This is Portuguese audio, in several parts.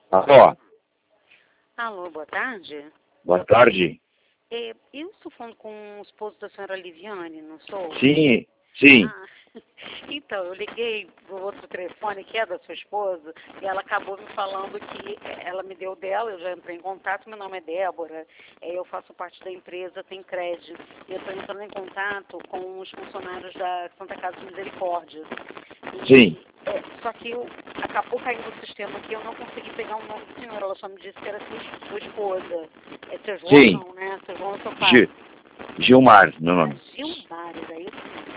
Alô, Alô, boa tarde. boa tarde. Eu estou falando com o esposo da senhora Liviane, não sou? Sim, sim, Ah, então, eu liguei pro outro telefone que é da sua esposa e ela acabou me falando que ela me deu dela, eu já entrei em contato, meu nome é Débora, eu faço parte da empresa Tem Crédito e eu estou entrando em contato com os funcionários da Santa Casa de Misericórdia. sim. Só que acabou caindo no sistema aqui, eu não consegui pegar o nome do senhor, ela só me disse que era sua esposa. É seu João Sim. não, né? Seu João é seu pai. Gilmar, meu nome. Gilmar, é daí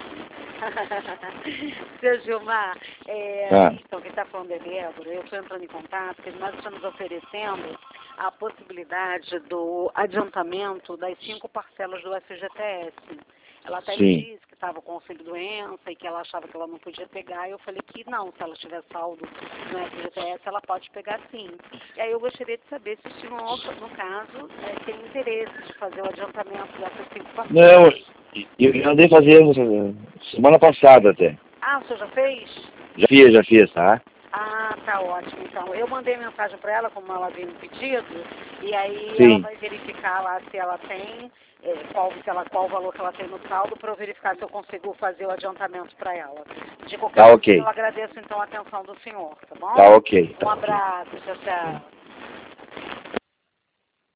Seu Gilmar, Ah, então, quem está falando é Débora, eu estou entrando em contato, porque nós estamos oferecendo a possibilidade do adiantamento das 5 parcelas do FGTS. Ela até me sim. disse que estava com auxílio doença e que ela achava que ela não podia pegar, e eu falei que não, se ela tiver saldo no FGTS, ela pode pegar sim. E aí eu gostaria de saber se o senhor, no caso, tem interesse de fazer o adiantamento dessas 5 Não, parcelas. eu andei fazendo semana passada até. Ah, o senhor já fez? Já fiz, tá? Ah, tá ótimo. Então, eu mandei mensagem para ela, como ela veio no pedido, e aí ela Sim, vai verificar lá se ela tem, qual o valor que ela tem no saldo, para eu verificar se eu consigo fazer o adiantamento para ela. De qualquer tá maneira, ok. eu agradeço então a atenção do senhor, tá bom? Tá ok, Um tá ok. abraço, tchau, tchau.